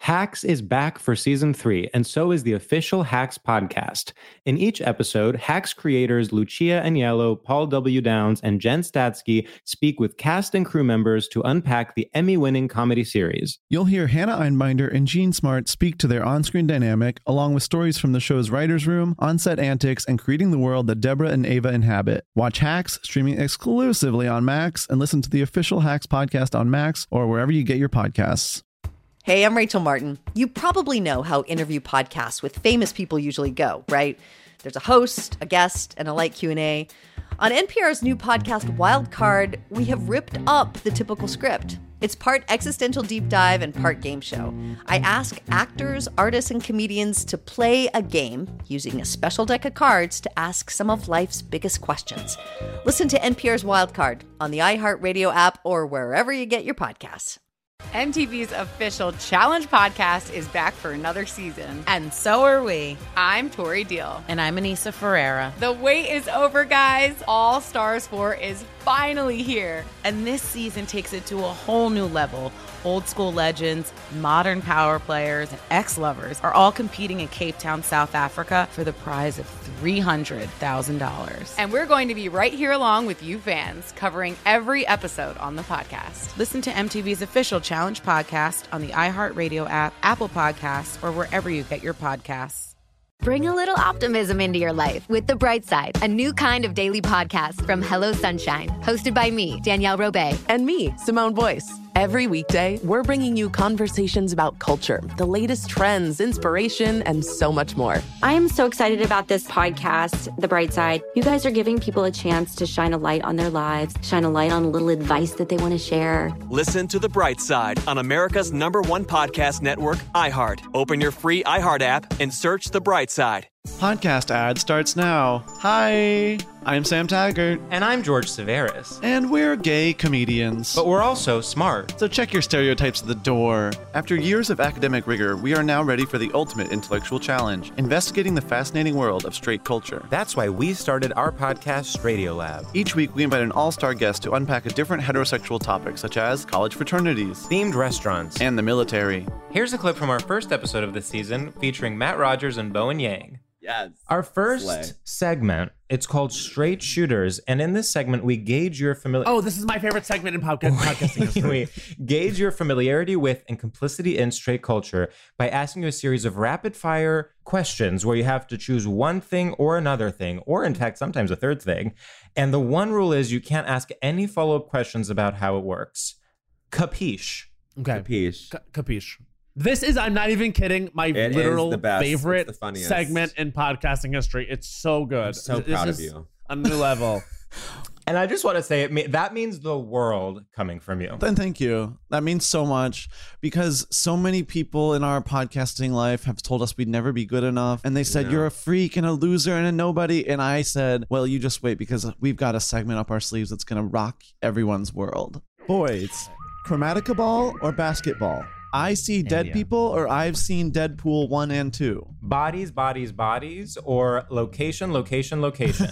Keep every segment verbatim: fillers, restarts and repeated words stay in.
Hacks is back for season three, and so is the official Hacks podcast. In each episode, Hacks creators Lucia Aniello, Paul W. Downs, and Jen Statsky speak with cast and crew members to unpack the Emmy-winning comedy series. You'll hear Hannah Einbinder and Jean Smart speak to their on-screen dynamic, along with stories from the show's writer's room, on-set antics, and creating the world that Deborah and Ava inhabit. Watch Hacks, streaming exclusively on Max, and listen to the official Hacks podcast on Max or wherever you get your podcasts. Hey, I'm Rachel Martin. You probably know how interview podcasts with famous people usually go, right? There's a host, a guest, and a light Q and A. On N P R's new podcast, Wildcard, we have ripped up the typical script. It's part existential deep dive and part game show. I ask actors, artists, and comedians to play a game using a special deck of cards to ask some of life's biggest questions. Listen to N P R's Wildcard on the iHeartRadio app or wherever you get your podcasts. M T V's official Challenge podcast is back for another season. And so are we. I'm Tori Deal. And I'm Anissa Ferreira. The wait is over, guys. All Stars four is finally here. And this season takes it to a whole new level. Old school legends, modern power players, and ex-lovers are all competing in Cape Town, South Africa for the prize of three hundred thousand dollars. And we're going to be right here along with you fans, covering every episode on the podcast. Listen to M T V's official Challenge podcast on the iHeartRadio app, Apple Podcasts, or wherever you get your podcasts. Bring a little optimism into your life with The Bright Side, a new kind of daily podcast from Hello Sunshine, hosted by me, Danielle Robay. And me, Simone Boyce. Every weekday, we're bringing you conversations about culture, the latest trends, inspiration, and so much more. I am so excited about this podcast, The Bright Side. You guys are giving people a chance to shine a light on their lives, shine a light on a little advice that they want to share. Listen to The Bright Side on America's number one podcast network, iHeart. Open your free iHeart app and search The Bright Side. Podcast ad starts now. Hi, I'm Sam Taggart. And I'm George Severus. And we're gay comedians. But we're also smart. So check your stereotypes at the door. After years of academic rigor, we are now ready for the ultimate intellectual challenge, investigating the fascinating world of straight culture. That's why we started our podcast, Straightiolab. Each week, we invite an all-star guest to unpack a different heterosexual topic, such as college fraternities, themed restaurants, and the military. Here's a clip from our first episode of the season, featuring Matt Rogers and Bowen Yang. Yes. Our first Slay. segment, it's called Straight Shooters, and in this segment, we gauge your familiarity. Oh, this is my favorite segment in podcast- podcasting history. We gauge your familiarity with and complicity in straight culture by asking you a series of rapid-fire questions where you have to choose one thing or another thing, or in fact, sometimes a third thing. And the one rule is you can't ask any follow-up questions about how it works. Capiche? Okay. Capiche. C- capiche. This is, I'm not even kidding, my It literal is the best. favorite It's the funniest. segment in podcasting history. It's so good. I'm so This proud is of you. A new level. And I just want to say, it me- that means the world coming from you. Then thank you. That means so much, because so many people in our podcasting life have told us we'd never be good enough. And they said, Yeah. you're a freak and a loser and a nobody. And I said, well, you just wait, because we've got a segment up our sleeves that's going to rock everyone's world. Boys, Chromatica ball or basketball? I see dead India. people, or I've seen Deadpool one and two. Bodies, bodies, bodies, or location, location, location.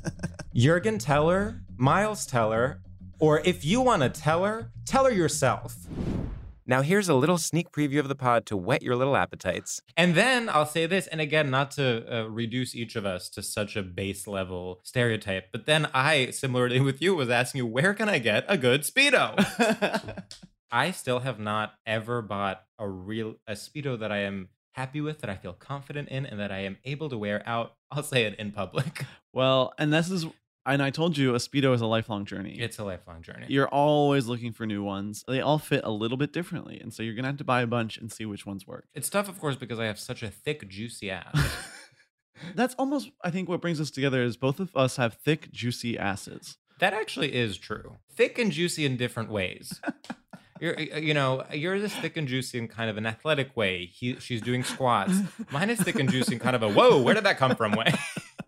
Jürgen Teller, Miles Teller, or if you want to tell her, tell her yourself. Now here's a little sneak preview of the pod to whet your little appetites. And then I'll say this, and again, not to uh, reduce each of us to such a base level stereotype, but then I, similarly with you, was asking you, where can I get a good Speedo? I still have not ever bought a real a Speedo that I am happy with, that I feel confident in, and that I am able to wear out, I'll say it, in public. Well, and this is, and I told you, a Speedo is a lifelong journey. It's a lifelong journey. You're always looking for new ones. They all fit a little bit differently. And so you're going to have to buy a bunch and see which ones work. It's tough, of course, because I have such a thick, juicy ass. That's almost, I think, what brings us together is both of us have thick, juicy asses. That actually is true. Thick and juicy in different ways. You're, you know, you're this thick and juicy in kind of an athletic way. He, she's doing squats. Mine is thick and juicy in kind of a, whoa, where did that come from way.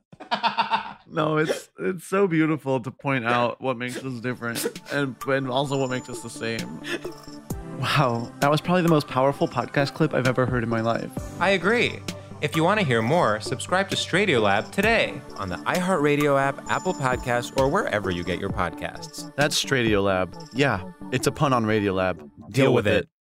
No, it's it's so beautiful to point out what makes us different and, and also what makes us the same. Wow, that was probably the most powerful podcast clip I've ever heard in my life. I agree. If you want to hear more, subscribe to Straightiolab today on the iHeartRadio app, Apple Podcasts, or wherever you get your podcasts. That's Straightiolab. Yeah, it's a pun on Radiolab. Deal, Deal with it.